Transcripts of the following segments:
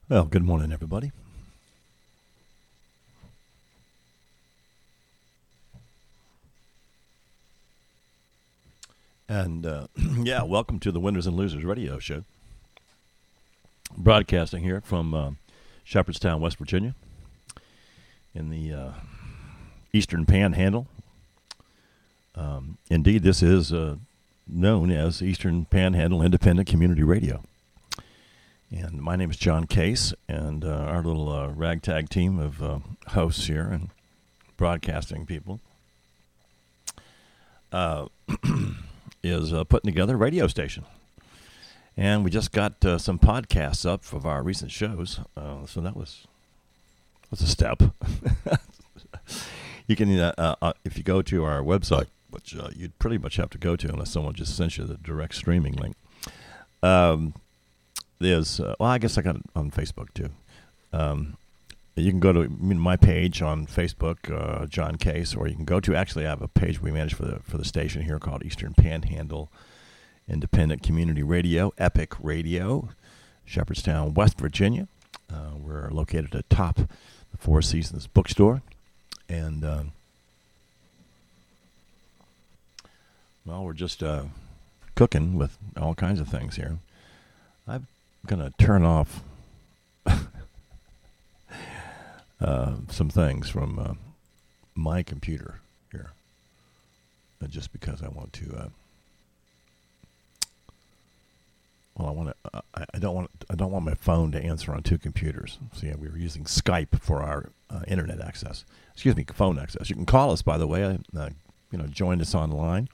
Well, good morning, everybody. And yeah, welcome to the Winners and Losers radio show. Broadcasting here from Shepherdstown, West Virginia, in the Eastern Panhandle. Indeed, this is known as Eastern Panhandle Independent Community Radio. And my name is John Case, and our little ragtag team of hosts here and broadcasting people is putting together a radio station. And we just got some podcasts up of our recent shows, so that was a step. You can, if you go to our website, which you'd pretty much have to go to unless someone just sent you the direct streaming link. There's, I guess I got it on Facebook too. You can go to my page on Facebook, John Case, or you can go to, actually I have a page we manage for the station here called Eastern Panhandle Independent Community Radio, Epic Radio, Shepherdstown, West Virginia. We're located atop the Four Seasons bookstore. And, we're just cooking with all kinds of things here. I'm going to turn off some things from my computer here, just because I want to. I don't want my phone to answer on two computers. So yeah, we were using Skype for our internet access. Excuse me, phone access. You can call us, by the way. Join us online.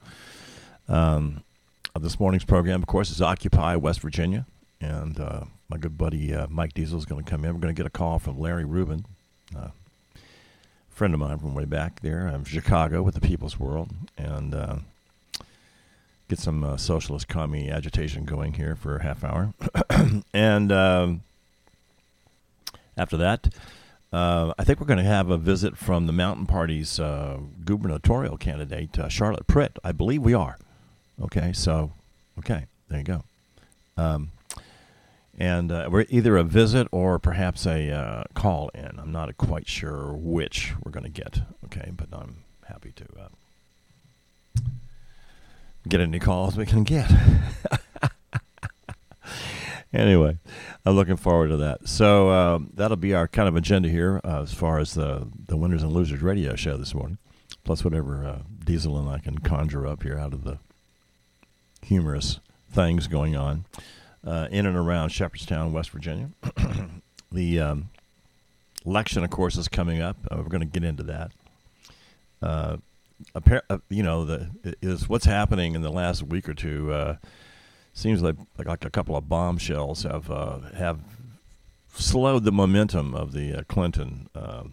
This morning's program, of course, is Occupy West Virginia, and my good buddy Mike Diesel is going to come in. We're going to get a call from Larry Rubin, a friend of mine from way back there. I'm from Chicago with the People's World, and get some socialist commie agitation going here for a half hour. And after that, I think we're going to have a visit from the Mountain Party's gubernatorial candidate, Charlotte Pritt. I believe we are. Okay, there you go. And we're either a visit or perhaps a call-in. I'm not quite sure which we're going to get. Okay, but I'm happy to get any calls we can get. Anyway, I'm looking forward to that. So that'll be our kind of agenda here as far as the Winners and Losers radio show this morning, plus whatever Diesel and I can conjure up here out of the humorous things going on in and around Shepherdstown, West Virginia. The election, of course, is coming up. We're going to get into that. Is what's happening in the last week or two. Seems like a couple of bombshells have slowed the momentum of the Clinton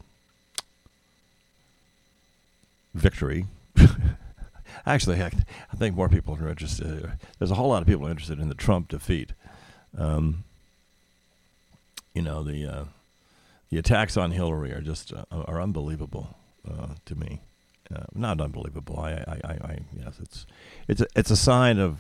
victory. Actually, I think more people are interested. There's a whole lot of people interested in the Trump defeat. The attacks on Hillary are just are unbelievable to me. Not unbelievable. Yes, it's a sign of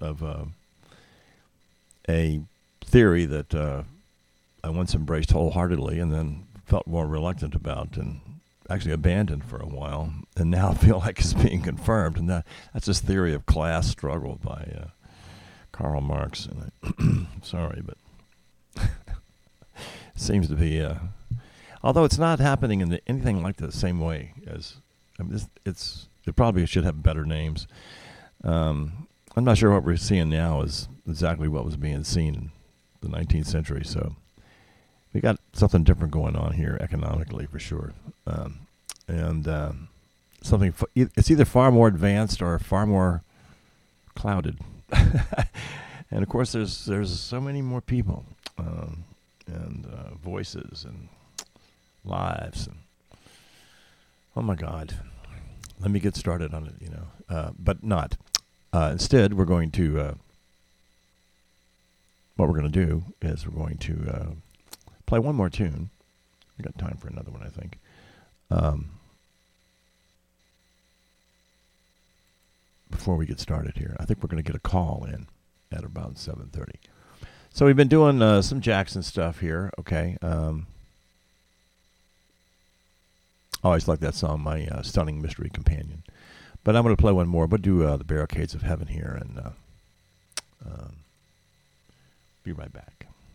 a theory that I once embraced wholeheartedly and then felt more reluctant about and actually abandoned for a while, and now feel like it's being confirmed. And that's this theory of class struggle by Karl Marx. And I'm sorry, but it seems to be, although it's not happening in anything like the same way as. It probably should have better names. I'm not sure what we're seeing now is exactly what was being seen in the 19th century. So we got something different going on here economically for sure, and something. It's either far more advanced or far more clouded. And of course, there's so many more people and voices and lives and. Oh my God! Let me get started on it. But not. Instead, we're going to. What we're going to do is we're going to play one more tune. We got time for another one, I think. Before we get started here, I think we're going to get a call in at about 7:30. So we've been doing some Jackson stuff here. Okay. I always like that song, My Stunning Mystery Companion. But I'm going to play one more. We'll do the Barricades of Heaven here, and be right back.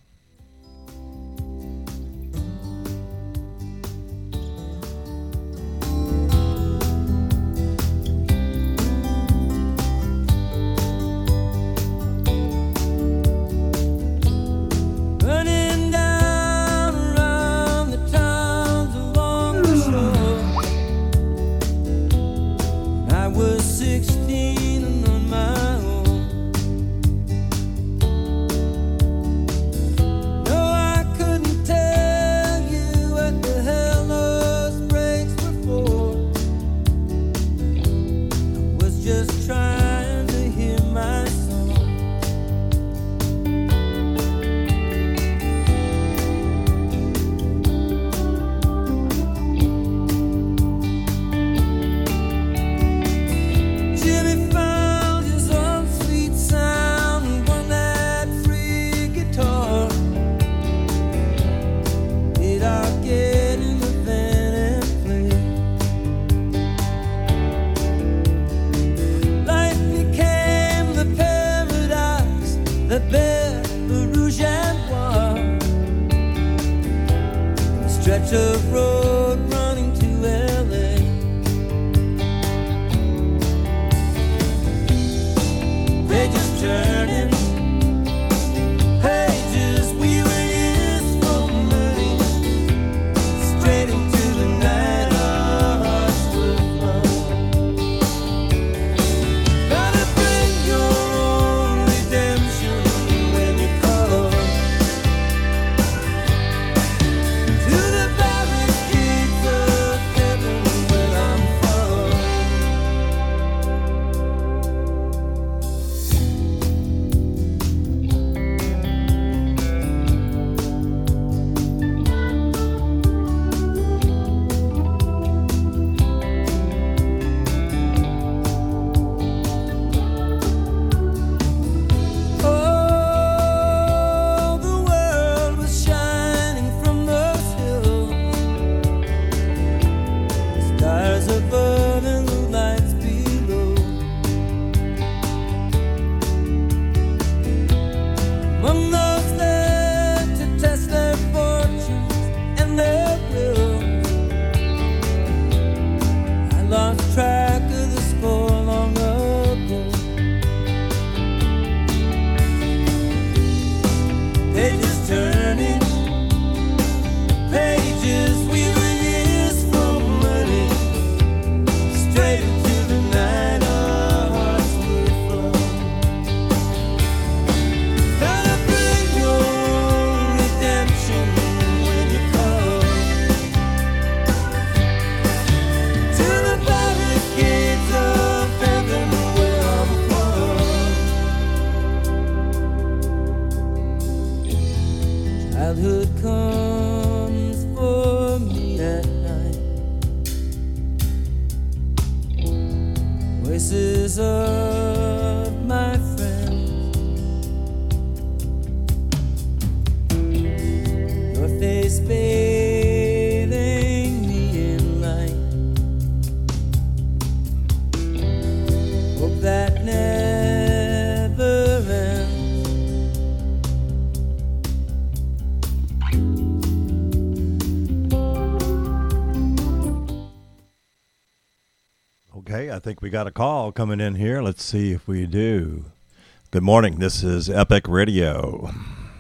I think we got a call coming in here. Let's see if we do. Good morning. This is Epic Radio.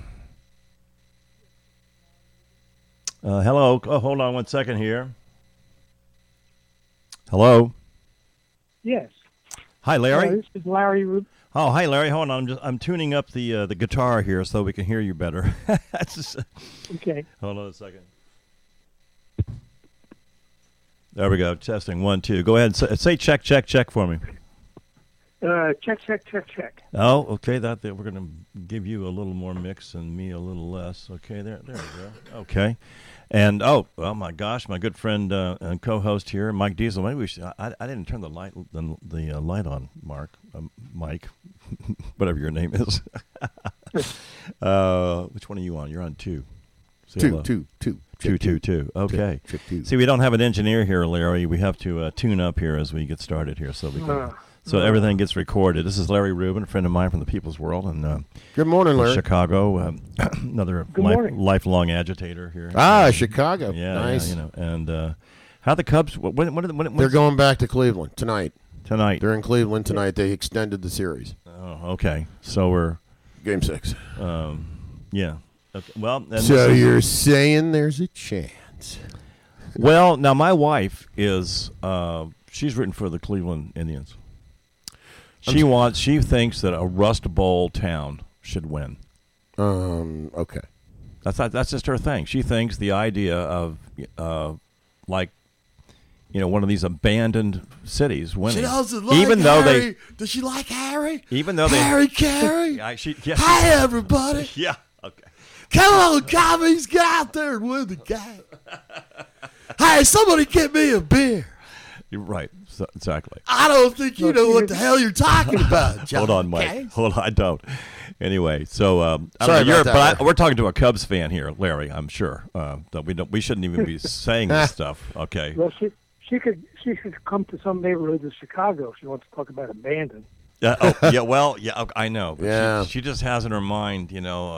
Hello. Oh, hold on one second here. Hello. Yes. Hi, Larry. This is Larry. Oh, hi, Larry. Hold on. I'm tuning up the guitar here so we can hear you better. Okay. Hold on a second. There we go. Testing 1, 2. Go ahead and say check, check, check for me. Check, check, check, check. Oh, okay. That we're going to give you a little more mix and me a little less. Okay, there we go. Okay. And oh my gosh, my good friend and co-host here, Mike Diesel. Maybe we should. I didn't turn the light light on, Mike, whatever your name is. Which one are you on? You're on 2. Say Two. hello. 2. Two, two, two. Okay. Check 2. See, we don't have an engineer here, Larry. We have to tune up here as we get started here, so we can, everything gets recorded. This is Larry Rubin, a friend of mine from the People's World, and Good morning, Larry. Chicago. Another lifelong agitator here. Chicago. Yeah, nice. Yeah, and how the Cubs? When They're going back to Cleveland tonight. Tonight. They're in Cleveland tonight. They extended the series. Oh, okay. So we're Game 6. yeah. Okay. Well, So you're saying there's a chance? Well, now my wife is she's written for the Cleveland Indians. She thinks that a Rust Bowl town should win. Okay. That's just her thing. She thinks the idea of like, one of these abandoned cities winning. She doesn't like even though Harry. Does she like Harry? Even though Harry Carey. Yeah, Hi, everybody. Yeah. Okay. Come on, commies, get out there and win the game. Hey, somebody get me a beer. You're right. So, exactly. I don't think you know what the hell you're talking about, John. Hold on, Mike. Okay? Hold on, I don't. Anyway, so Sorry about that. we're talking to a Cubs fan here, Larry. I'm sure that we shouldn't even be saying this stuff. Okay. Well, she could come to some neighborhoods of Chicago if she wants to talk about abandon. Yeah. Well, yeah. I know. But Yeah. She just has in her mind,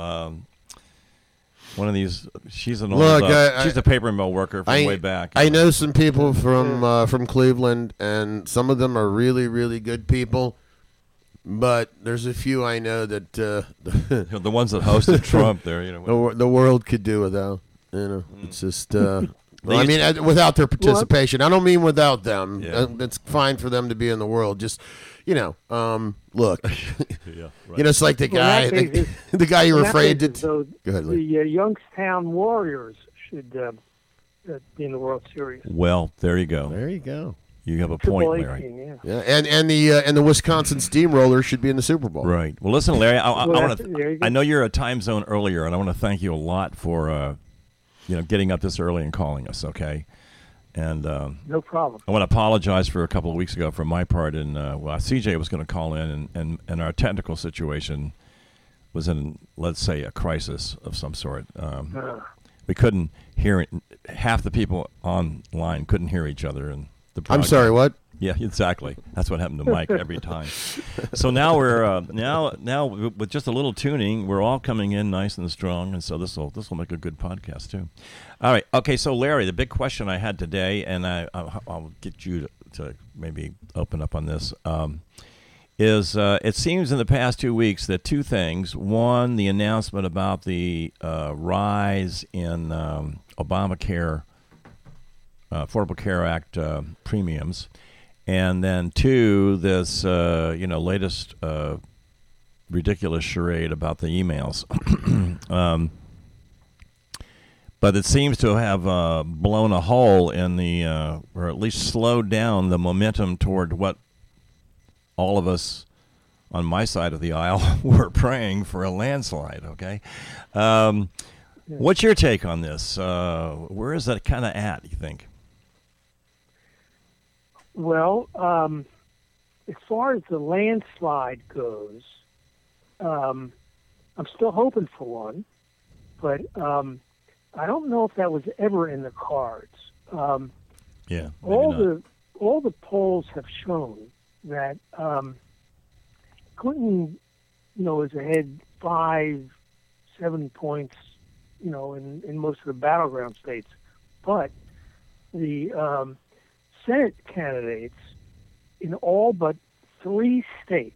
one of these. She's an old. Look, she's a paper mill worker from way back. I know some people from Cleveland, and some of them are really, really good people. But there's a few I know that the ones that hosted Trump there, the world could do without. It's just. I mean, without their participation. I don't mean without them. Yeah. It's fine for them to be in the world. Just, look. Yeah, right. It's like the guy, the guy you were afraid to. So Go ahead, the Lee. Youngstown Warriors should be in the World Series. Well, there you go. There you go. You have a point, Triple A Larry. team, Yeah, and the Wisconsin Steamrollers should be in the Super Bowl. Right. Well, listen, Larry. There you go. I know you're a time zone earlier, and I want to thank you a lot for getting up this early and calling us. Okay. And no problem. I want to apologize for a couple of weeks ago for my part. And CJ was going to call in, and our technical situation was in, let's say, a crisis of some sort. We couldn't hear it. Half the people online couldn't hear each other, and I'm sorry, what? Yeah, exactly. That's what happened to Mike every time. So now we're now with just a little tuning, we're all coming in nice and strong, and so this will make a good podcast too. All right, okay. So Larry, the big question I had today, and I'll get you to maybe open up on this, is it seems in the past 2 weeks that two things: one, the announcement about the rise in Obamacare, Affordable Care Act premiums. And then two, this latest ridiculous charade about the emails. But it seems to have blown a hole in the, or at least slowed down the momentum toward what all of us on my side of the aisle were praying for a landslide. Okay, what's your take on this? Where is that kind of at? You think? Well, as far as the landslide goes, I'm still hoping for one, but I don't know if that was ever in the cards. Yeah, all the polls have shown that Clinton, is ahead 5-7 points, in most of the battleground states, but the Senate candidates in all but 3 states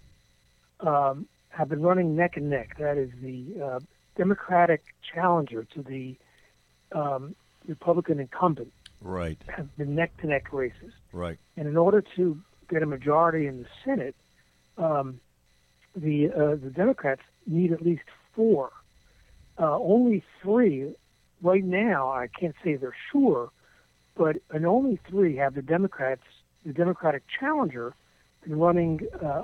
have been running neck and neck. That is the Democratic challenger to the Republican incumbent. Right. Have been neck-to-neck races. Right. And in order to get a majority in the Senate, the Democrats need at least 4. Only 3 right now. I can't say they're sure. But only 3 have the Democratic challenger, been running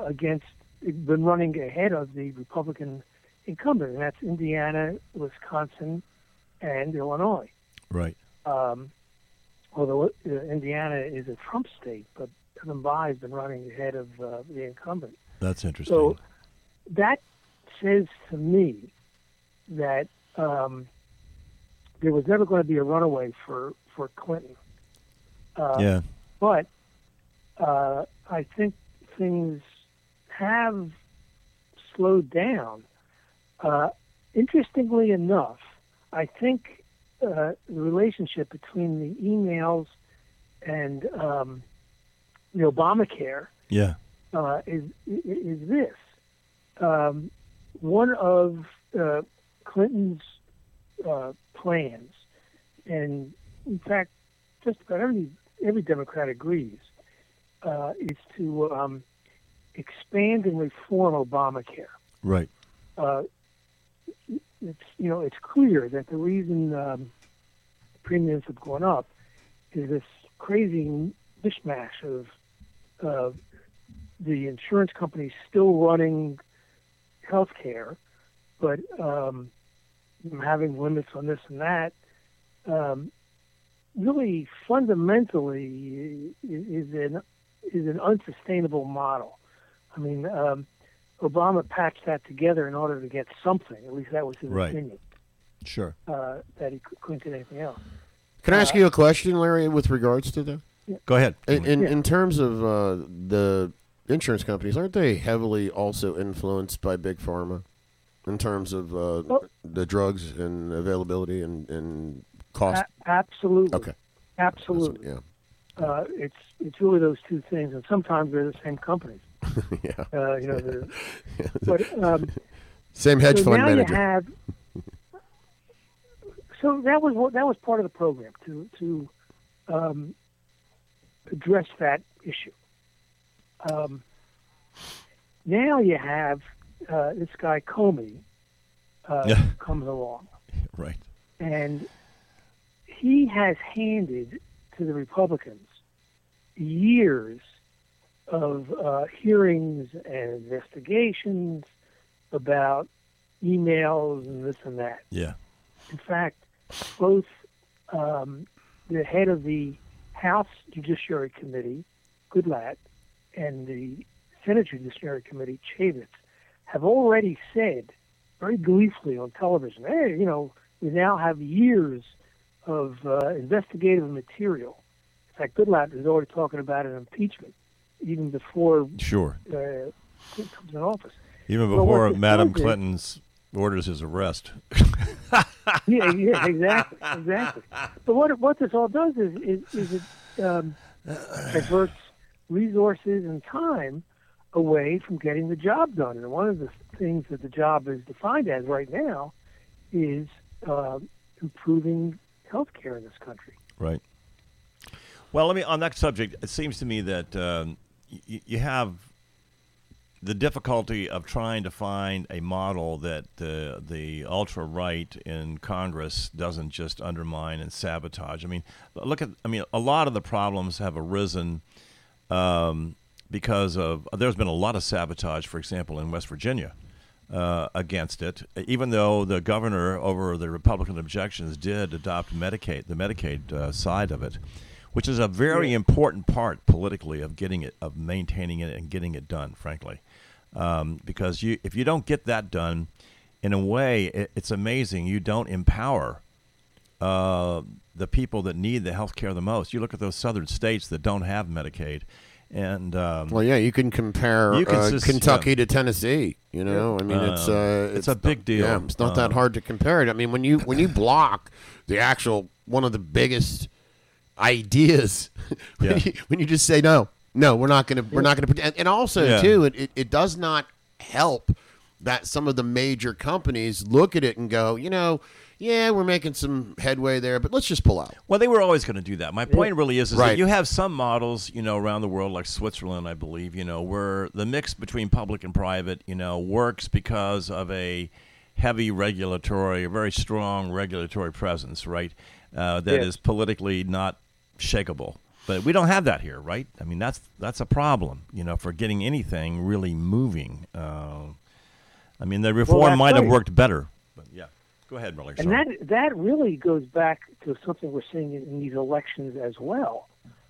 ahead of the Republican incumbent, and that's Indiana, Wisconsin, and Illinois. Right. Although Indiana is a Trump state, but Kevin Bayh has been running ahead of the incumbent. That's interesting. So that says to me that there was never going to be a runaway for Clinton. Yeah. But I think things have slowed down. Interestingly enough, I think the relationship between the emails and the Obamacare Yeah. is this. One of Clinton's plans, and in fact, just about every Democrat agrees, is to expand and reform Obamacare. Right. It's clear that the reason premiums have gone up is this crazy mishmash of the insurance companies still running health care, but having limits on this and that. Really, fundamentally, is an unsustainable model. I mean, Obama patched that together in order to get something. At least that was his opinion. Sure. That he couldn't get anything else. Can I ask you a question, Larry, with regards to that? Yeah. Go ahead. In terms of the insurance companies, aren't they heavily also influenced by Big Pharma in terms of the drugs and availability and cost? Absolutely. Okay. Absolutely. Yeah. It's really those two things, and sometimes they're the same companies. Yeah. But same hedge so fund now manager. You have, so that was part of the program to address that issue. Now you have this guy Comey comes along, Right. and he has handed to the Republicans years of hearings and investigations about emails and this and that. Yeah. In fact, both the head of the House Judiciary Committee, Goodlatte, and the Senate Judiciary Committee, Chavez, have already said very gleefully on television, hey, we now have years of investigative material. In fact, Goodlatte is already talking about an impeachment even before Sure. Clinton comes in office. Even Well, before what Madam this does Clinton's orders his arrest. Yeah, exactly. But what this all does is it diverts resources and time away from getting the job done. And one of the things that the job is defined as right now is improving health care in this country. Right. Well, on that subject, it seems to me that you have the difficulty of trying to find a model that the ultra-right in Congress doesn't just undermine and sabotage. A lot of the problems have arisen because of there's been a lot of sabotage, for example, in West Virginia against it, even though the governor, over the Republican objections, did adopt the Medicaid side of it, which is a very important part politically of maintaining it and getting it done, frankly. Because if you don't get that done, in a way, it's amazing. You don't empower the people that need the health care the most. You look at those southern states that don't have Medicaid. And you can compare Kentucky to Tennessee. It's a big deal. Yeah, it's not that hard to compare it. I mean, when you block the actual one of the biggest ideas, when you just say no, we're not going to, and also too, it does not help that some of the major companies look at it and go, we're making some headway there, but let's just pull out. Well, they were always going to do that. My point really is that you have some models, around the world, like Switzerland, I believe, where the mix between public and private, works because of a heavy a very strong regulatory presence, right? That is politically not shakeable. But we don't have that here, right? I mean, that's a problem, for getting anything really moving. The reform might have worked better, but yeah. Go ahead, Miller. And that really goes back to something we're seeing in these elections as well.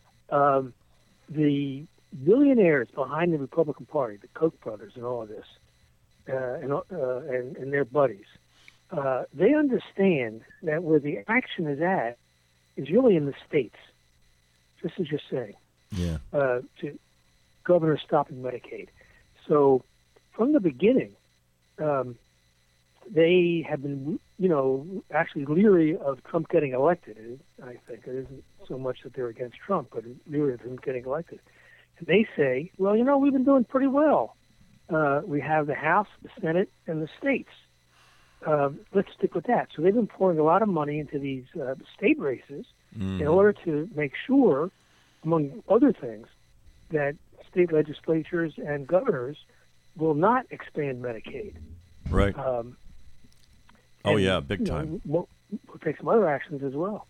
The billionaires behind the Republican Party, the Koch brothers and all of this, and their buddies, they understand that where the action is at is really in the states, just as you're saying. Yeah. To governors stopping Medicaid. So from the beginning, they have been, actually leery of Trump getting elected. I think it isn't so much that they're against Trump, but leery of him getting elected. And they say, well, we've been doing pretty well. We have the House, the Senate, and the states. Let's stick with that. So they've been pouring a lot of money into these state races in order to make sure, among other things, that state legislatures and governors will not expand Medicaid. Right. Big time. We'll take some other actions as well.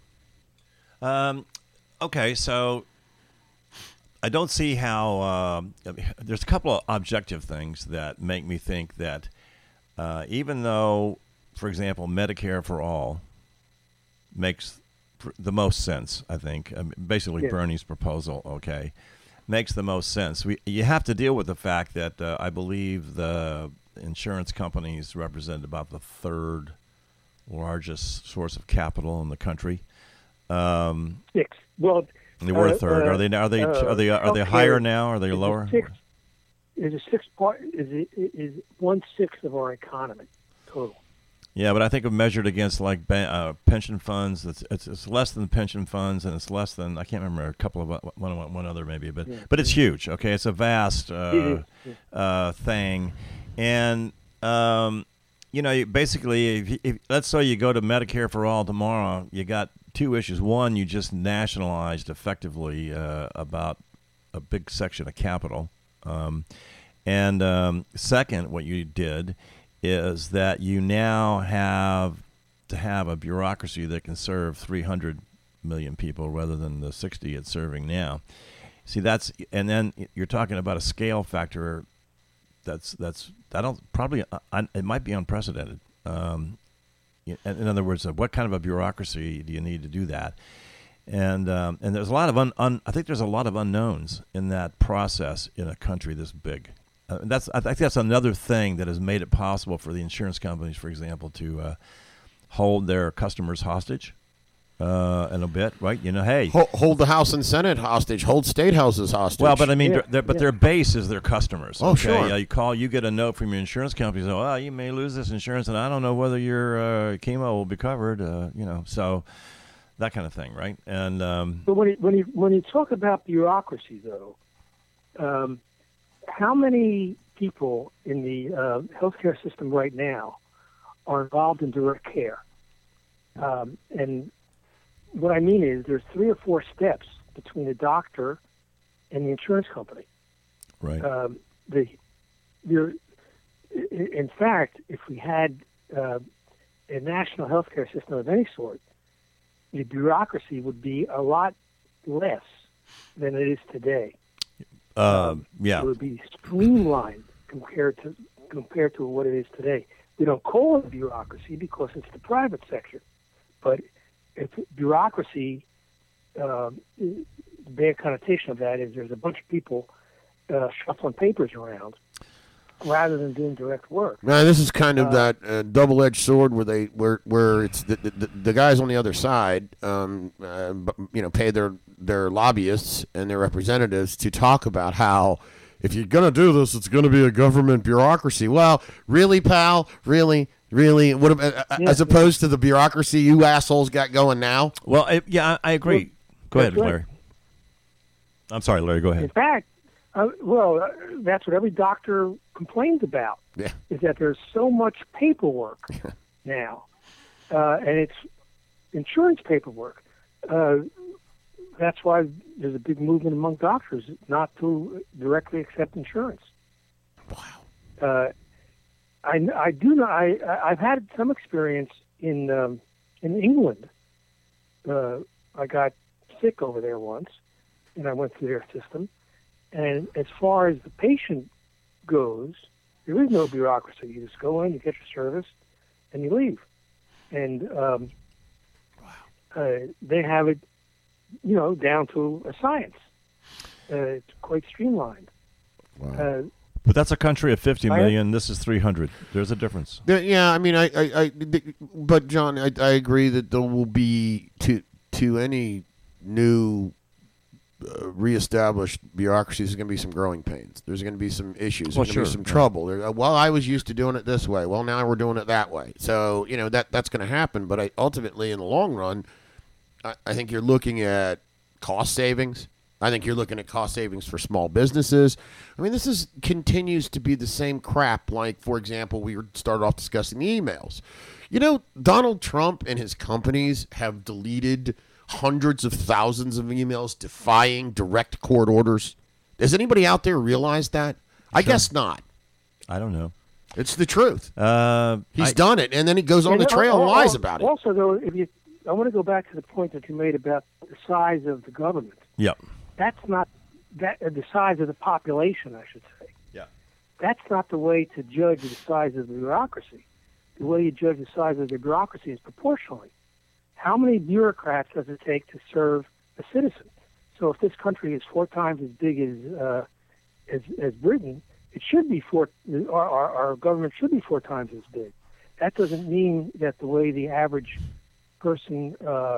Okay, so I don't see how there's a couple of objective things that make me think that even though, for example, Medicare for all makes the most sense, I think, basically Bernie's proposal, makes the most sense. You have to deal with the fact that I believe the insurance companies represent about the third largest source of capital in the country. Six. Well, they were a third. Are they higher now? Are they lower? Is a sixth part is 1/6 of our economy total. Yeah, but I think measured against like pension funds, it's less than pension funds, and it's less than, I can't remember, a couple of one other maybe, but it's huge. Okay, it's a vast thing, and basically, if let's say you go to Medicare for all tomorrow, you got two issues. One, you just nationalized effectively about a big section of capital, and second, what you did is that you now have to have a bureaucracy that can serve 300 million people rather than the 60 it's serving now. See, and then you're talking about a scale factor it might be unprecedented. In other words, what kind of a bureaucracy do you need to do that? And there's a lot of I think there's a lot of unknowns in that process in a country this big. I think that's another thing that has made it possible for the insurance companies, for example, to hold their customers hostage in a bit, right? Hey, hold the House and Senate hostage, hold state houses hostage. Well, but I mean, their base is their customers. Oh, sure. You get a note from your insurance company. So, you may lose this insurance, and I don't know whether your chemo will be covered. So that kind of thing, right? And but when you talk about bureaucracy, though. How many people in the healthcare system right now are involved in direct care? And what I mean is there's 3 or 4 steps between the doctor and the insurance company. Right. In fact, if we had a national healthcare system of any sort, the bureaucracy would be a lot less than it is today. It would be streamlined compared to what it is today. We don't call it bureaucracy because it's the private sector, but it's bureaucracy. The bad connotation of that is there's a bunch of people shuffling papers around rather than doing direct work. Now, this is kind of that double-edged sword where it's the guys on the other side, pay their lobbyists and their representatives to talk about how if you're going to do this, it's going to be a government bureaucracy. Well, really, pal? Really? What as opposed to the bureaucracy you assholes got going now? Well, I agree. Go ahead, Larry. I'm sorry, Larry. Go ahead. In fact, that's what every doctor complains about. Yeah. Is that there's so much paperwork now, and it's insurance paperwork. That's why there's a big movement among doctors not to directly accept insurance. Wow. I do know. I've had some experience in England. I got sick over there once, and I went through their system. And as far as the patient goes, there is no bureaucracy. You just go in, you get your service, and you leave. And they have it, down to a science. It's quite streamlined. Wow. But that's a country of 50 million. This is 300. There's a difference. Yeah, I mean, but John, I agree that there will be to any new reestablished bureaucracies, there's going to be some growing pains. There's going to be some issues. There's going to be some trouble. Well, I was used to doing it this way. Well, now we're doing it that way. So, that's going to happen. But ultimately, in the long run, I think you're looking at cost savings. I think you're looking at cost savings for small businesses. I mean, this continues to be the same crap. Like, for example, we started off discussing the emails. Donald Trump and his companies have deleted hundreds of thousands of emails defying direct court orders. Does anybody out there realize that? I guess not. I don't know. It's the truth. He's done it, and then he goes on the trail and lies about it. Also, though, I want to go back to the point that you made about the size of the government. Yep. That's not the size of the population, I should say. Yeah. That's not the way to judge the size of the bureaucracy. The way you judge the size of the bureaucracy is proportionally. How many bureaucrats does it take to serve a citizen? So if this country is 4 times as big as Britain, it should be our government should be 4 times as big. That doesn't mean that the way the average person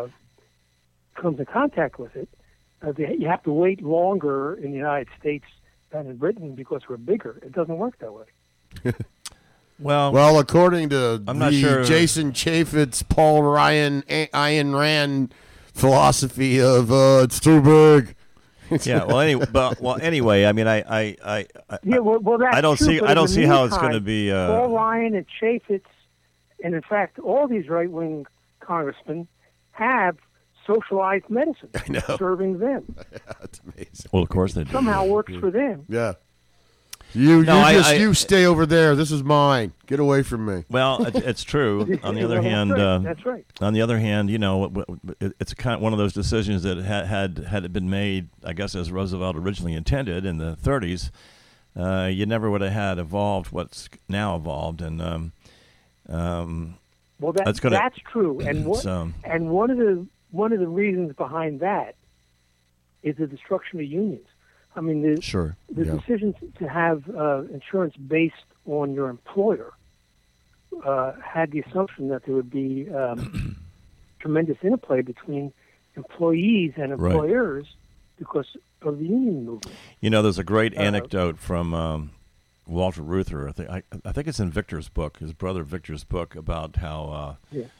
comes in contact with it, you have to wait longer in the United States than in Britain because we're bigger. It doesn't work that way. Well, according to I'm not sure. Jason Chaffetz, Paul Ryan, Ayn Rand philosophy of it's too big. Yeah. Well, anyway, I mean, I that's don't true, see. I don't see how it's going to be. Paul Ryan and Chaffetz, and in fact, all these right-wing congressmen have socialized medicine serving them. That's amazing. Well, of course they do. Somehow works for them. Yeah. You stay over there. This is mine. Get away from me. Well, it's true. On the other hand, that's right. On the other hand, it's kind of one of those decisions that had it been made, I guess, as Roosevelt originally intended in the 30s, you never would have had evolved what's now evolved, and well, that's true. And one of the reasons behind that is the destruction of unions. I mean, the decision to have insurance based on your employer had the assumption that there would be tremendous interplay between employees and employers because of the union movement. There's a great anecdote from Walter Reuther. I think it's in Victor's book, his brother Victor's book, about how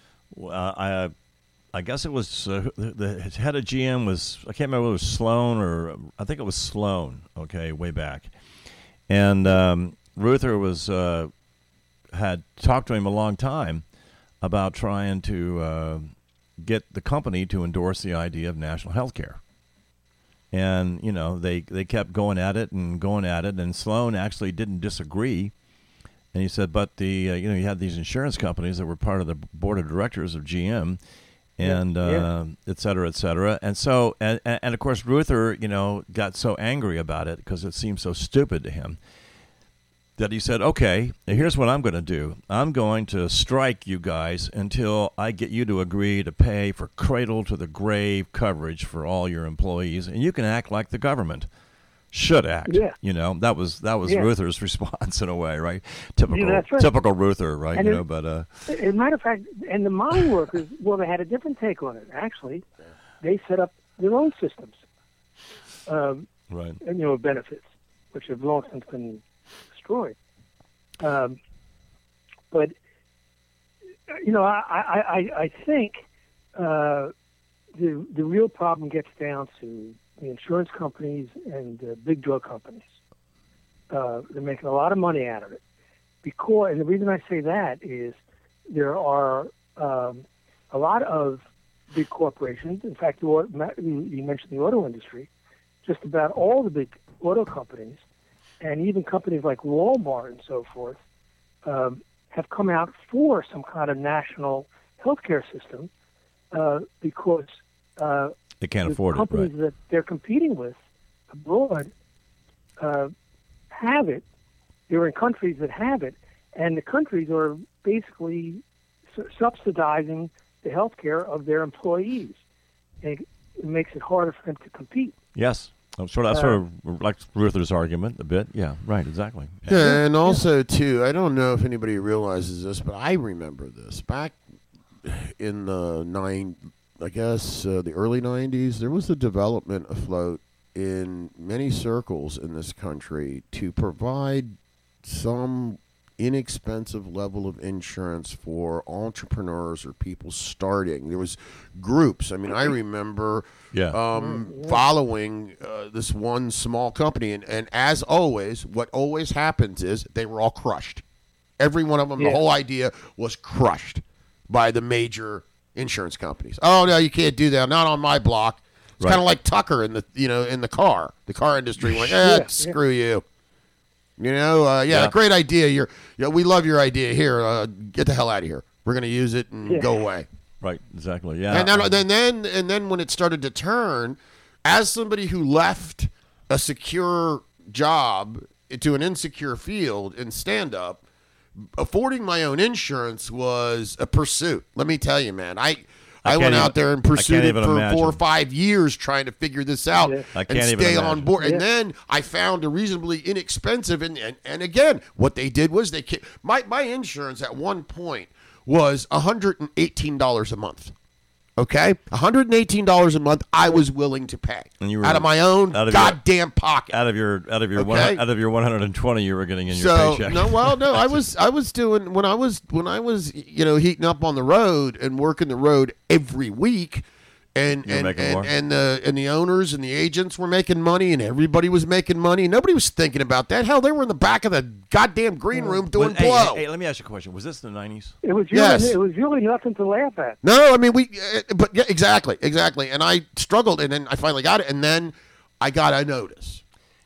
I guess it was the head of GM was, I can't remember whether it was Sloan or I think it was Sloan, way back. And Reuther had talked to him a long time about trying to get the company to endorse the idea of national health care. And, they kept going at it, and Sloan actually didn't disagree. And he said, but you had these insurance companies that were part of the board of directors of GM, and et cetera, et cetera. And so, and of course, Reuther, got so angry about it because it seemed so stupid to him that he said, okay, here's what I'm going to do. I'm going to strike you guys until I get you to agree to pay for cradle-to-the-grave coverage for all your employees, and you can act like the government should act. Yeah. That was Reuther's response in a way, right? Typical Reuther, right? And but as a matter of fact, and the mine workers, they had a different take on it. Actually, they set up their own systems, right? And benefits, which have long since been destroyed. But I think the real problem gets down to the insurance companies and the big drug companies. They're making a lot of money out of it. And the reason I say that is there are a lot of big corporations. In fact, you mentioned the auto industry. Just about all the big auto companies, and even companies like Walmart and so forth, have come out for some kind of national healthcare system because they can't afford it. Companies that they're competing with abroad have it. They're in countries that have it, and the countries are basically subsidizing the health care of their employees. And it makes it harder for them to compete. Yes. Sort of like Ruther's argument a bit. Yeah, right, exactly. Yeah, and also too, I don't know if anybody realizes this, but I remember this back in the the early '90s. There was a development afloat in many circles in this country to provide some inexpensive level of insurance for entrepreneurs or people starting. There was groups. I mean, I remember following this one small company, and as always, what always happens is they were all crushed. Every one of them, the whole idea was crushed by the major insurance companies. Oh no, you can't do that. Not on my block. It's kind of like Tucker in the car industry. Like, screw you. Great idea. We love your idea. Here, get the hell out of here. We're going to use it and go away. Right, exactly. Yeah. And then when it started to turn, as somebody who left a secure job to an insecure field in stand-up, affording my own insurance was a pursuit. Let me tell you, man. I went out there and pursued it for 4 or 5 years trying to figure this out and stay on board. Yeah. And then I found a reasonably inexpensive, and again, what they did was my insurance at one point was $118 a month. Okay, $118 a month I was willing to pay out of my own goddamn pocket. Out of your 120 you were getting in your paycheck. I was doing when I was heating up on the road and working the road every week. And the owners and the agents were making money, and everybody was making money. Nobody was thinking about that. Hell, they were in the back of the goddamn green room doing blow. Hey, let me ask you a question. Was this in the 90s? It was really nothing to laugh at. No, I mean exactly. And I struggled, and then I finally got it, and then I got a notice.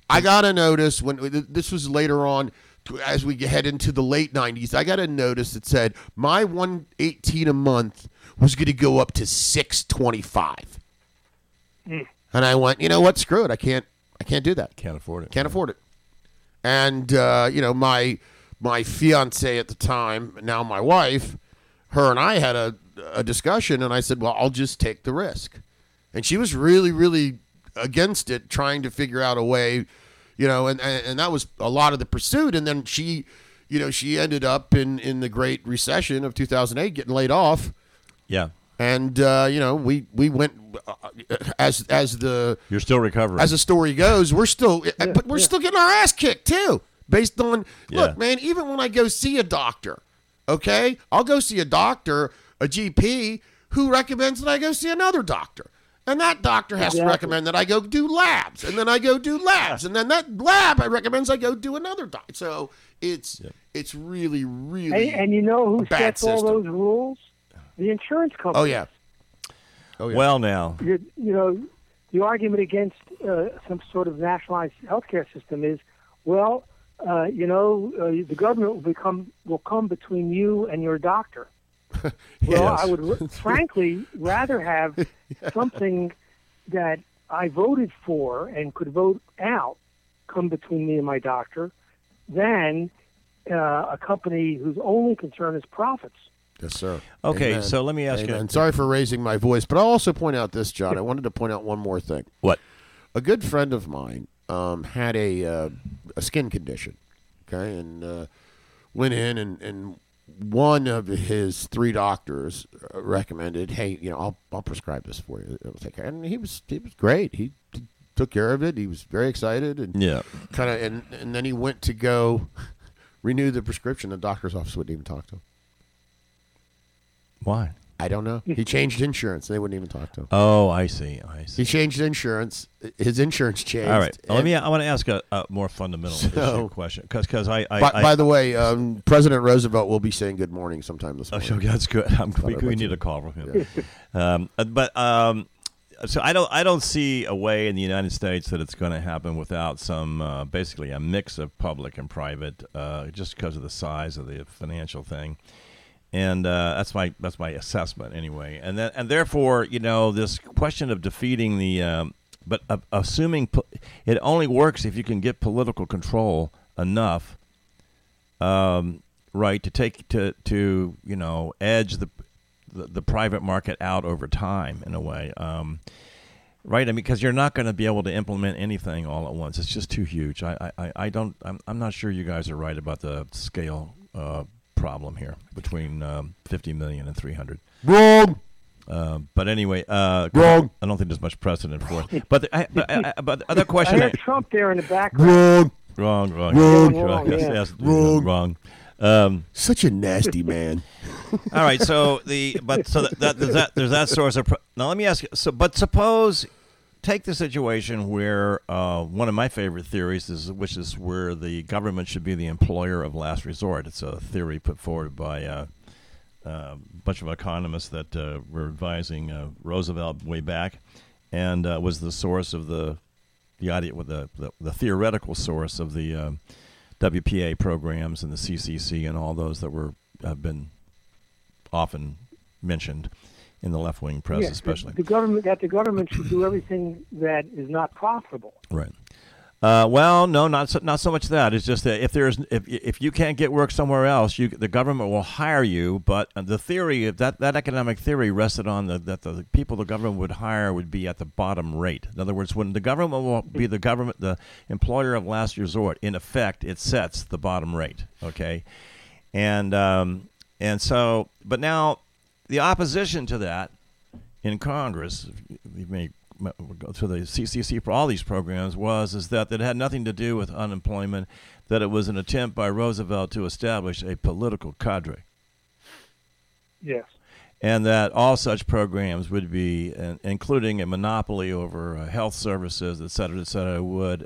When this was later on, as we head into the late 90s. I got a notice that said my $118 a month was going to go up to $625. And I went, you know what? Screw it. I can't do that. Can't afford it. Can't afford it. And my fiance at the time, now my wife, her and I had a discussion, and I said, well, I'll just take the risk. And she was really, really against it, trying to figure out a way, and that was a lot of the pursuit. And then she ended up in the Great Recession of 2008, getting laid off. Yeah. And we went as the you're still recovering. As the story goes, we're still still getting our ass kicked too. Based on look, man, even when I go see a doctor, okay, I'll go see a doctor, a GP, who recommends that I go see another doctor. And that doctor has to recommend that I go do labs, and then I go do labs, and then that lab recommends I go do another doctor. So it's really, really and you know who sets system. all those rules? The insurance company. Oh yeah. Well, now the argument against some sort of nationalized healthcare system is, the government will come between you and your doctor. Well, I would frankly rather have something that I voted for and could vote out come between me and my doctor than a company whose only concern is profits. Yes, sir. Okay, Amen. So let me ask you. And sorry for raising my voice, but I'll also point out this, John. I wanted to point out one more thing. What? A good friend of mine had a skin condition, okay, and went in and one of his 3 doctors recommended, hey, I'll prescribe this for you. It'll take care. And he was great. He took care of it. He was very excited and kind of and then he went to go renew the prescription. The doctor's office wouldn't even talk to him. Why? I don't know. He changed insurance. They wouldn't even talk to him. Oh, I see. He changed insurance. His insurance changed. All right. I want to ask a more fundamental issue question because By the way, President Roosevelt will be saying good morning sometime this morning. Oh, that's good. We need a call from him. Yeah. So I don't see a way in the United States that it's going to happen without some basically a mix of public and private, just because of the size of the financial thing. And that's my assessment anyway. And therefore, this question of defeating the, assuming it only works if you can get political control enough, right, to take to edge the private market out over time in a way. Right, I mean, because you're not going to be able to implement anything all at once. It's just too huge. I'm not sure you guys are right about the scale problem here between 50 million and 300. Wrong. But anyway, Wrong. I don't think there's much precedent for it. But the other question. I heard Trump there in the background. Wrong. Wrong. Yeah. Yes, Wrong. wrong. Such a nasty man. All right, so there's that source of now. Let me ask you. But suppose take the situation where one of my favorite theories which is where the government should be the employer of last resort. It's a theory put forward by a bunch of economists that were advising Roosevelt way back, and was the source of the idea with the theoretical source of the WPA programs and the CCC and all those that have been often mentioned in the left-wing press, especially. The government should do everything that is not profitable. Right. Well, no, not so much that. It's just that if you can't get work somewhere else, the government will hire you. But the theory of that economic theory rested on that the people the government would hire would be at the bottom rate. In other words, when the government will be the employer of last resort, in effect, it sets the bottom rate. Okay, and so, but now the opposition to that in Congress, we may go through the CCC for all these programs, is that it had nothing to do with unemployment, that it was an attempt by Roosevelt to establish a political cadre. Yes. And that all such programs would be, including a monopoly over health services, et cetera, would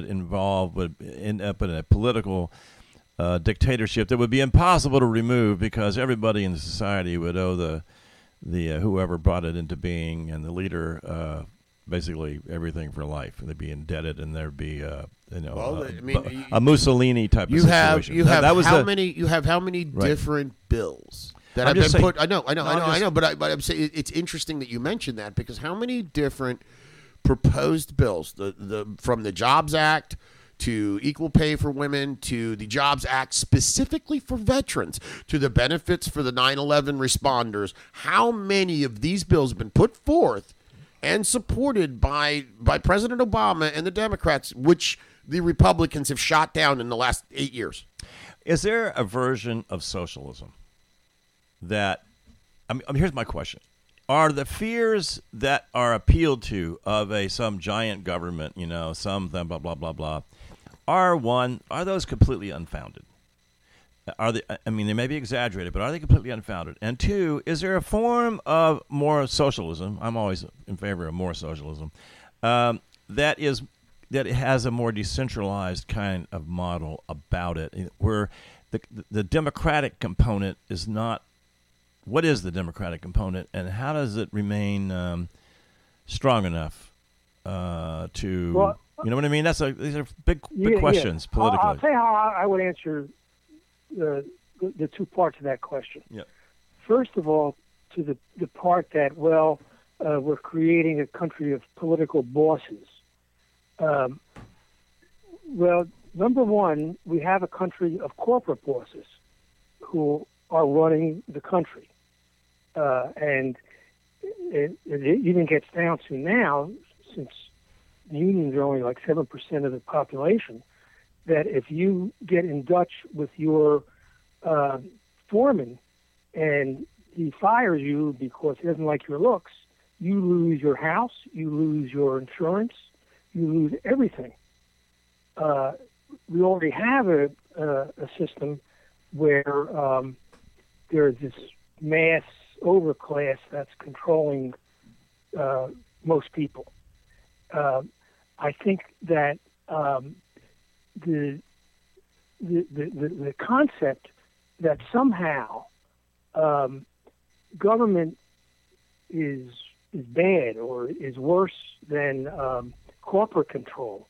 end up in a political dictatorship that would be impossible to remove because everybody in the society would owe the whoever brought it into being and the leader basically everything for life. They'd be indebted, and there'd be a Mussolini type of situation. You have how many different bills that have been put? I know, but I'm saying it's interesting that you mentioned that because how many different proposed bills, from the Jobs Act to equal pay for women, to the Jobs Act specifically for veterans, to the benefits for the 9/11 responders. How many of these bills have been put forth and supported by President Obama and the Democrats, which the Republicans have shot down in the last 8 years? Is there a version of socialism that, here's my question. Are the fears that are appealed to of some giant government, some blah, blah, blah, blah, are those completely unfounded? Are they? I mean, they may be exaggerated, but are they completely unfounded? And two, is there a form of more socialism? I'm always in favor of more socialism. That has a more decentralized kind of model about it, where the democratic component is not. What is the democratic component, and how does it remain strong enough to? Well, you know what I mean? These are big questions politically. I'll tell you how I would answer the two parts of that question. Yep. First of all, to the part that, we're creating a country of political bosses. Number one, we have a country of corporate bosses who are running the country. And it even gets down to now, since unions are only like 7% of the population, that if you get in Dutch with your foreman and he fires you because he doesn't like your looks, you lose your house, you lose your insurance, you lose everything. We already have a system where there's this mass overclass that's controlling most people. I think that the concept that somehow government is bad or is worse than corporate control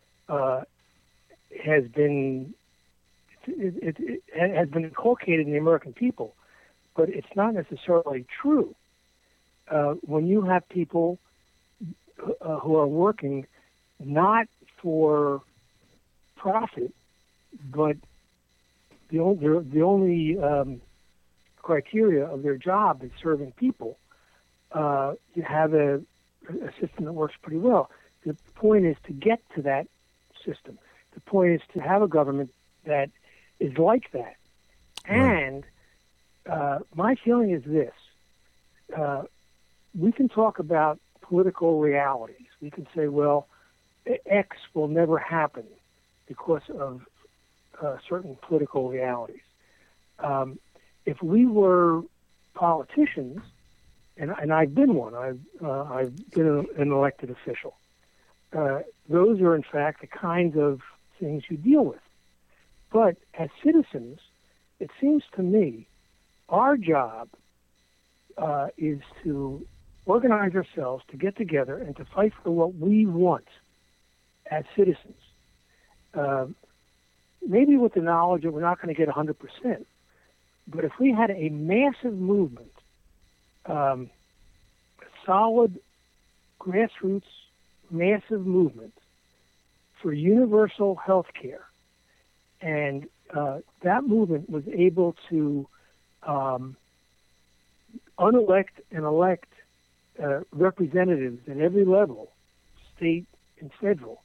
has been inculcated in the American people, but it's not necessarily true. When you have people who are working not for profit, but the only criteria of their job is serving people, you have a a system that works pretty well. The point is to get to that system. The point is to have a government that is like that. Right. And my feeling is this. We can talk about political realities. We can say, well, X will never happen because of certain political realities. If we were politicians, and I've been one, I've been an elected official, those are in fact the kinds of things you deal with. But as citizens, it seems to me our job is to organize ourselves, to get together, and to fight for what we want as citizens. Maybe with the knowledge that we're not going to get 100%, but if we had a massive movement, a solid grassroots massive movement for universal health care, and that movement was able to unelect and elect representatives at every level, state and federal,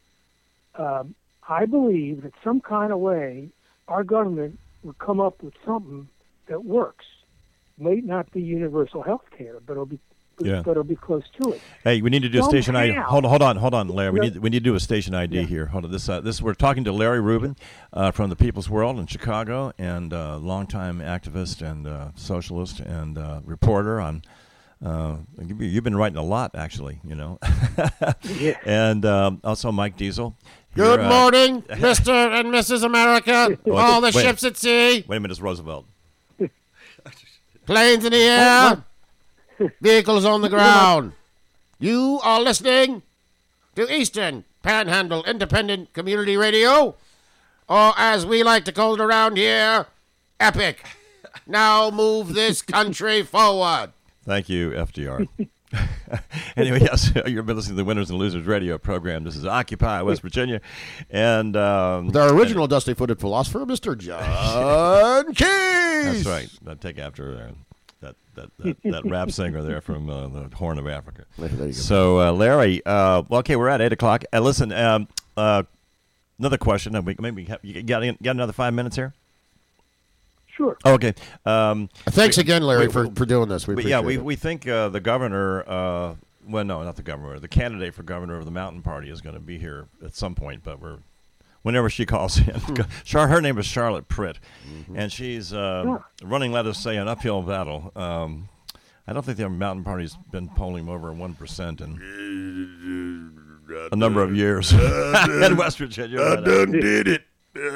I believe that some kind of way our government would come up with something that works. Might not be universal health care, but it'll be but it'll be close to it. Hey, we need to do a station ID. Hold on, Larry. Yeah. We need to do a station ID here. Hold on. This we're talking to Larry Rubin from the People's World in Chicago, and longtime activist and socialist and reporter on. You've been writing a lot, actually. You know. Yeah. And also Mike Diesel. Good morning, Mr. and Mrs. America. All the ships at sea. Wait a minute, it's Roosevelt. Planes in the air. Vehicles on the ground. You are listening to Eastern Panhandle Independent Community Radio, or as we like to call it around here, EPIC. Now move this country forward. Thank you, FDR. Anyway, yes, you've been listening to the Winners and Losers radio program. This is Occupy West Virginia. And the original dusty-footed philosopher, Mr. John Keys. That's right. Take after that rap singer there from the Horn of Africa. There you go. So, Larry, okay, we're at 8 o'clock. Listen, another question. You got another 5 minutes here? Sure. Oh, okay. Thanks again, Larry, for doing this. We appreciate it. We think the governor, well, no, not the governor, the candidate for governor of the Mountain Party is going to be here at some point, but whenever she calls in. Her name is Charlotte Pritt, and she's running, let us say, an uphill battle. I don't think the Mountain Party's been polling over 1% in a number of years in West Virginia. I done did it.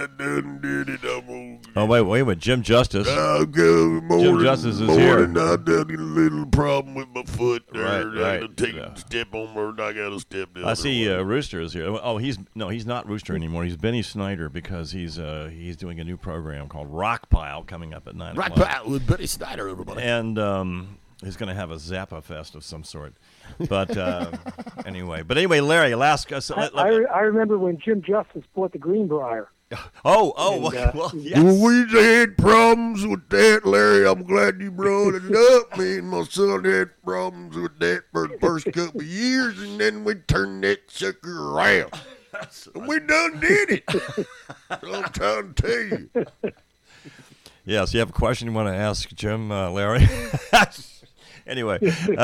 Oh, wait, Jim Justice. Jim Justice is here. I done a little problem with my foot there. Right. I take a step on her, and I got to step down. I see Rooster is here. Oh, he's not Rooster anymore. He's Benny Snyder because he's doing a new program called Rockpile coming up at 9 o'clock. Rockpile with Benny Snyder, everybody. And he's going to have a Zappa fest of some sort. But anyway, Larry, last. I remember when Jim Justice bought the Greenbrier. Well, yes. We had problems with that, Larry. I'm glad you brought it up. Me and my son had problems with that for the first couple of years, and then we turned that sucker around. And we done did it. I'm trying to tell you. Yeah, so you have a question you want to ask Jim, Larry? Anyway,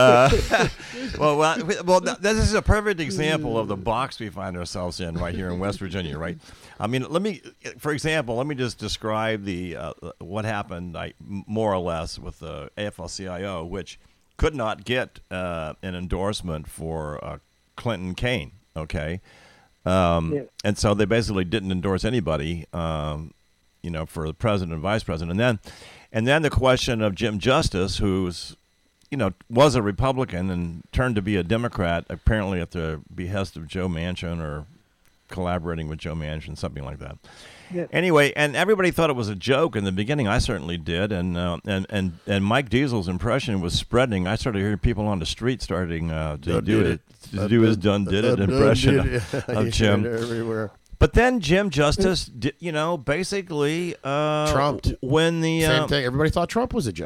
well, this is a perfect example of the box we find ourselves in right here in West Virginia, right? I mean, let me just describe what happened, more or less, with the AFL-CIO, which could not get an endorsement for Clinton Kane, okay? And so they basically didn't endorse anybody, for the president and vice president. And then the question of Jim Justice, who's was a Republican and turned to be a Democrat, apparently at the behest of Joe Manchin or collaborating with Joe Manchin, something like that. Yes. Anyway, and everybody thought it was a joke in the beginning. I certainly did, and Mike Diesel's impression was spreading. I started hearing people on the street starting to do his done did it impression of Jim everywhere. But then Jim Justice, basically trumped. when the same thing. Everybody thought Trump was a joke.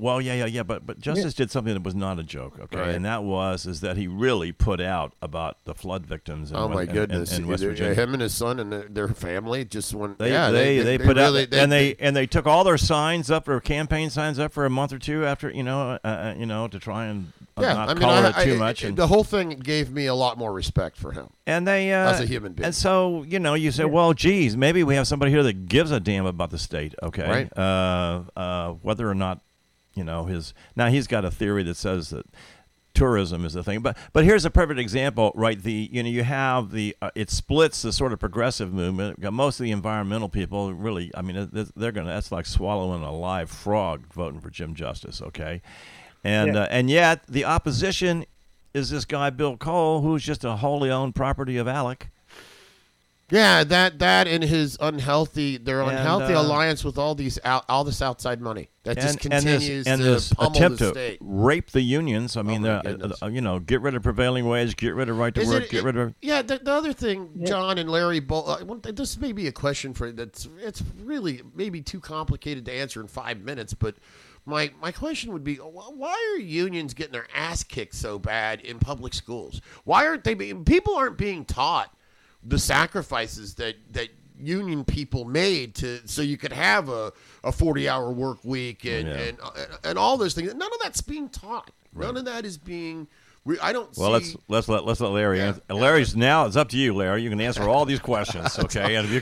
Well, yeah. But Justice did something that was not a joke, okay? Right. And that is that he really put out about the flood victims. Oh my goodness! In West Virginia. Him and his son and their family just went. They put really, out and they took all their signs up, or campaign signs up, for a month or two after, to try and not color it too much. And the whole thing gave me a lot more respect for him. And they as a human being. And so you say, well, geez, maybe we have somebody here that gives a damn about the state, okay? Right. Whether or not, he's got a theory that says that tourism is the thing, but here's a perfect example, right? You have it splits the sort of progressive movement. Most of the environmental people really, that's like swallowing a live frog voting for Jim Justice, okay? And yet the opposition is this guy Bill Cole, who's just a wholly owned property of ALEC. Yeah, that and his unhealthy alliance with all this outside money that just continues this pummel attempt the to state. rape the unions. I mean, get rid of prevailing wage, get rid of right to work, get rid of. Yeah, the other thing, John and Larry, this may be a question for it's really maybe too complicated to answer in 5 minutes, but. My question would be, why are unions getting their ass kicked so bad in public schools? Why aren't people aren't being taught the sacrifices that union people made so you could have a 40-hour work week and all those things. None of that's being taught. Right. None of that is being. I don't. Well, see, let's let Larry answer. Larry's now. It's up to you, Larry. You can answer all these questions, okay? And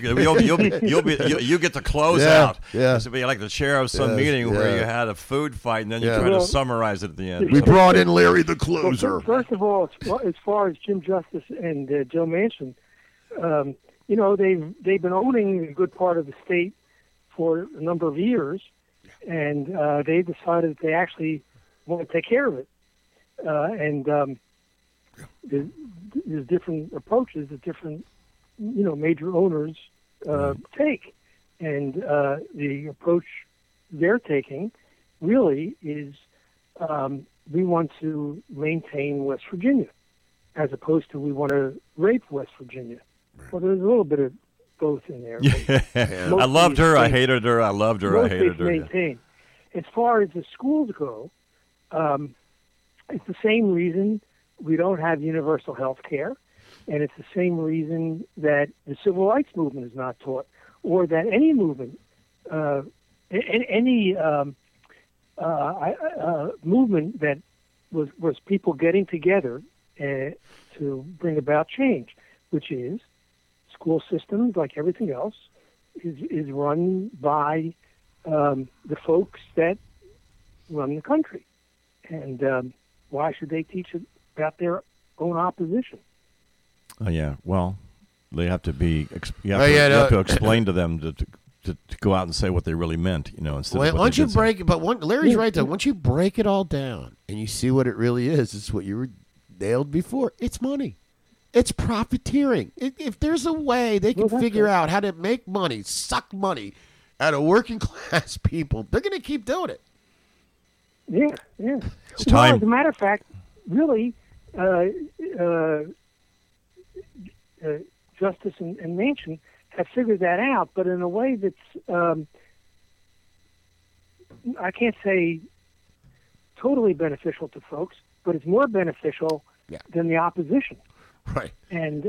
you get to close out. Yeah. This would be like the chair of some meeting where you had a food fight and then you try to summarize it at the end. We brought in Larry the closer. Well, first of all, as far as Jim Justice and Joe Manchin, they've been owning a good part of the state for a number of years, and they decided that they actually want to take care of it. There's different approaches that different, major owners take, and the approach they're taking really is we want to maintain West Virginia, as opposed to we want to rape West Virginia. Well, there's a little bit of both in there. I loved her. I hated her. I loved her. I hated her. Maintain. As far as the schools go. It's the same reason we don't have universal health care, and it's the same reason that the civil rights movement is not taught, or that any movement, movement that was people getting together to bring about change, which is school systems, like everything else, is run by the folks that run the country, and why should they teach about their own opposition? Well, they have to be. You have to explain to them to go out and say what they really meant. Instead. Well, once you break it, but Larry's right though. Once you break it all down and you see what it really is, it's what you were nailed before. It's money. It's profiteering. If there's a way they can figure out how to make money, suck money out of working class people, they're going to keep doing it. Yeah. It's time. As a matter of fact, really, Justice and Manchin have figured that out, but in a way that's, I can't say totally beneficial to folks, but it's more beneficial than the opposition. Right. And,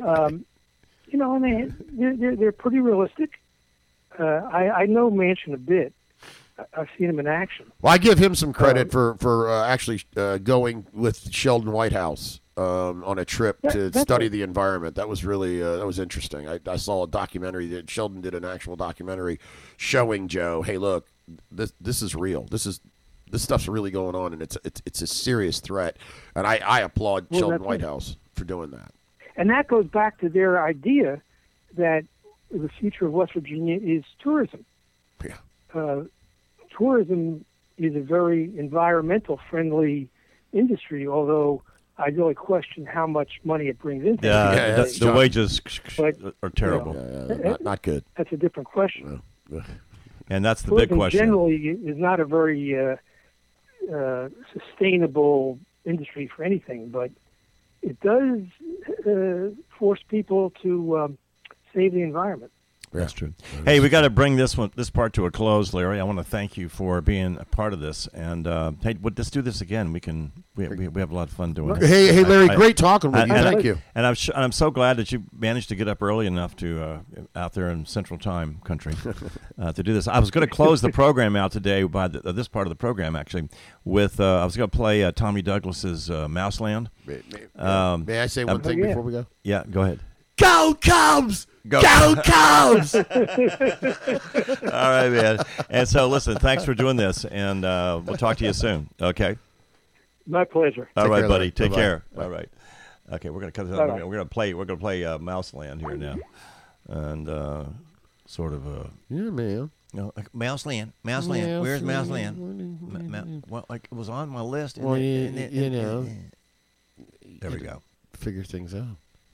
they're pretty realistic. I know Manchin a bit. I've seen him in action. Well, I give him some credit for actually going with Sheldon Whitehouse on a trip to study the environment. That was really that was interesting. I saw a documentary that Sheldon did, an actual documentary showing Joe, hey, look, this is real. This stuff's really going on, and it's a serious threat. And I applaud Sheldon Whitehouse for doing that. And that goes back to their idea that the future of West Virginia is tourism. Yeah. Tourism is a very environmental-friendly industry, although I really question how much money it brings into it. The wages are terrible. Not good. That's a different question. And that's the big question. Generally, is not a very sustainable industry for anything, but it does force people to save the environment. That's true. Hey, we got to bring this part to a close, Larry. I want to thank you for being a part of this, and hey, let's do this again. We have a lot of fun doing it. Hey, Larry, great talking with you. Thank you. And I'm so glad that you managed to get up early enough to out there in Central Time country to do this. I was going to close the program out today by this part of the program actually with I was going to play Tommy Douglas's Mouseland. May I say one thing before we go? Yeah, go ahead. Go Cubs! Go Cubs! All right, man. And so, listen, thanks for doing this, and we'll talk to you soon. Okay. My pleasure. All right, buddy. Take Bye-bye. care. All right. Okay, we're gonna cut this. We're gonna play Mouseland here now, and sort of Yeah, man. like Mouseland. Where's Mouseland? Well, like it was on my list. Well, you know. There we go. Figure things out.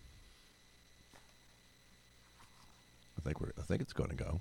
I think it's going to go.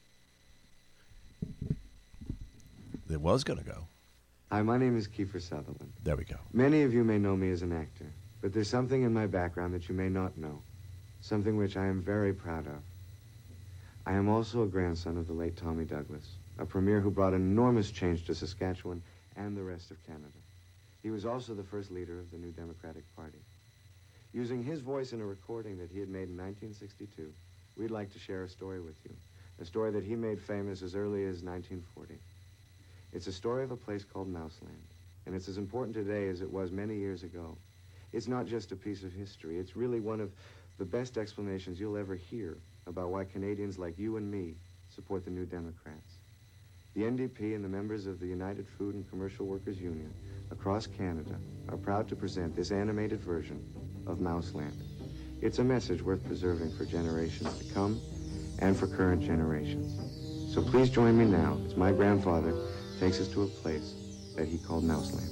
It was going to go. Hi, my name is Kiefer Sutherland. There we go. Many of you may know me as an actor, but there's something in my background that you may not know, something which I am very proud of. I am also a grandson of the late Tommy Douglas, a premier who brought an enormous change to Saskatchewan and the rest of Canada. He was also the first leader of the New Democratic Party. Using his voice in a recording that he had made in 1962, we'd like to share a story with you, a story that he made famous as early as 1940. It's a story of a place called Mouseland, and it's as important today as it was many years ago. It's not just a piece of history. It's really one of the best explanations you'll ever hear about why Canadians like you and me support the New Democrats. The NDP and the members of the United Food and Commercial Workers Union across Canada are proud to present this animated version of Mouseland. It's a message worth preserving for generations to come and for current generations. So please join me now as my grandfather takes us to a place that he called Mouseland.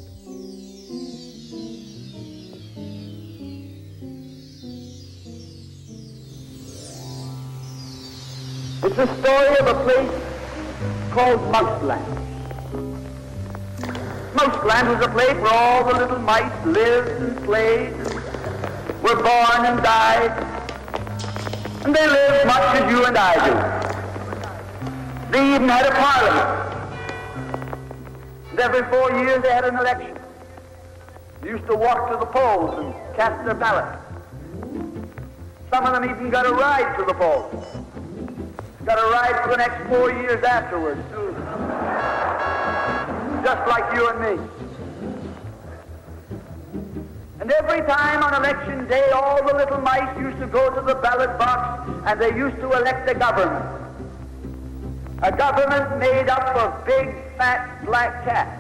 It's the story of a place called Mouseland. Mouseland was a place where all the little mice lived and played, and were born and died, and they lived much as you and I do. They even had a parliament. And every 4 years they had an election. They used to walk to the polls and cast their ballot. Some of them even got a ride to the polls. Got a ride for the next 4 years afterwards, too. Just like you and me. And every time on election day, all the little mice used to go to the ballot box and they used to elect a government. A government made up of big, fat, black cats.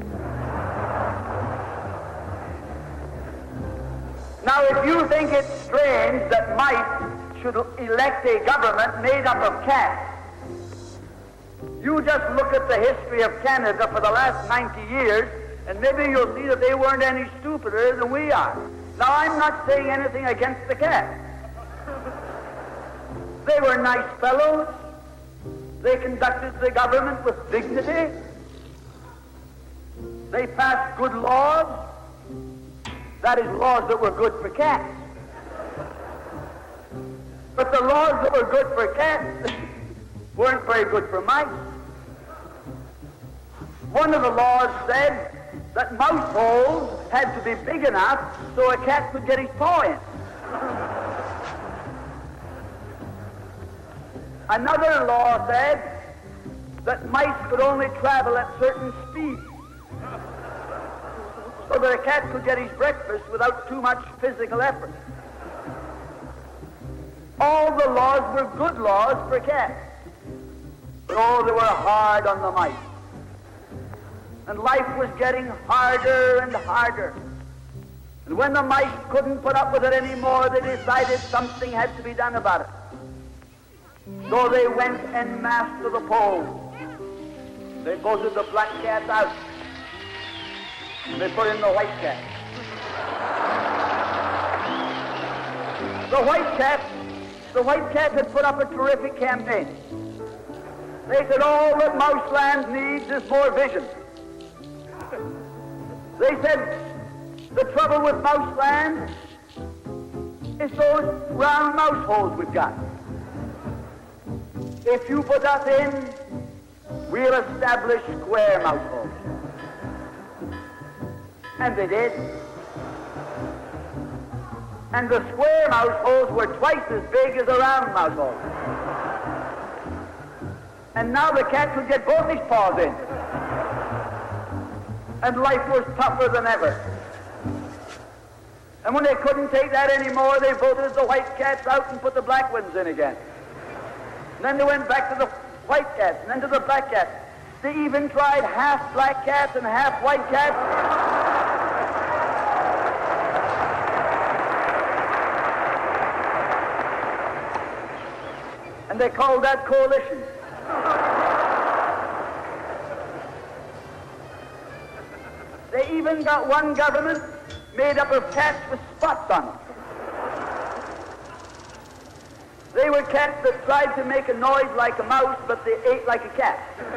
Now, if you think it's strange that mice should elect a government made up of cats, you just look at the history of Canada for the last 90 years, and maybe you'll see that they weren't any stupider than we are. Now, I'm not saying anything against the cats. They were nice fellows. They conducted the government with dignity. They passed good laws. That is, laws that were good for cats. But the laws that were good for cats weren't very good for mice. One of the laws said that mouse holes had to be big enough so a cat could get his paw in. Another law said that mice could only travel at certain speeds so that a cat could get his breakfast without too much physical effort. All the laws were good laws for cats, but oh, they were hard on the mice. And life was getting harder and harder. And when the mice couldn't put up with it anymore, they decided something had to be done about it. So they went en masse to the polls. They voted the black cats out. And they put in the white cat. The white cat had put up a terrific campaign. They said all that Mouseland needs is more vision. They said the trouble with Mouseland is those round mouse holes we've got. if you put us in, we'll establish square mouse holes. And they did. And the square mouse holes were twice as big as the round mouse holes. And now the cat could get both his paws in. And life was tougher than ever. And when they couldn't take that anymore, they voted the white cats out and put the black ones in again. And then they went back to the white cats and then to the black cats. They even tried half black cats and half white cats. And they called that coalition. They even got one government made up of cats with spots on them. They were cats that tried to make a noise like a mouse, but they ate like a cat.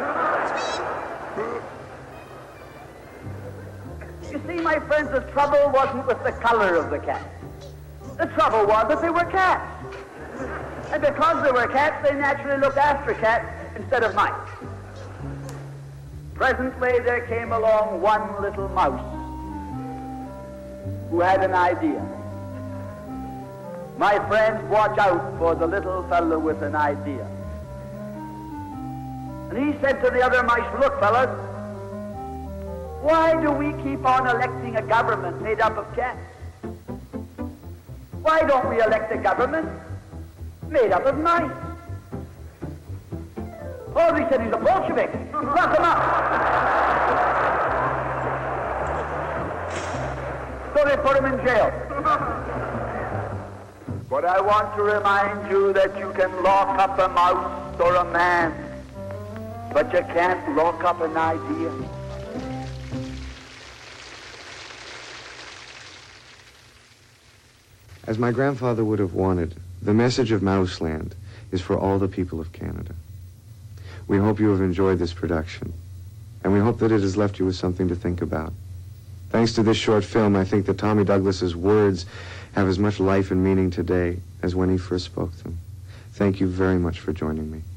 You see, my friends, the trouble wasn't with the color of the cat. The trouble was that they were cats. And because they were cats, they naturally looked after cats instead of mice. Presently, there came along one little mouse who had an idea. My friends, watch out for the little fellow with an idea. And he said to the other mice, look, fellas, why do we keep on electing a government made up of cats? Why don't we elect a government made up of mice? Oh, he said he's a Bolshevik. Lock him up. So they put him in jail. But I want to remind you that you can lock up a mouse or a man, but you can't lock up an idea. As my grandfather would have wanted, the message of Mouseland is for all the people of Canada. We hope you have enjoyed this production, and we hope that it has left you with something to think about. Thanks to this short film, I think that Tommy Douglas's words have as much life and meaning today as when he first spoke them. Thank you very much for joining me.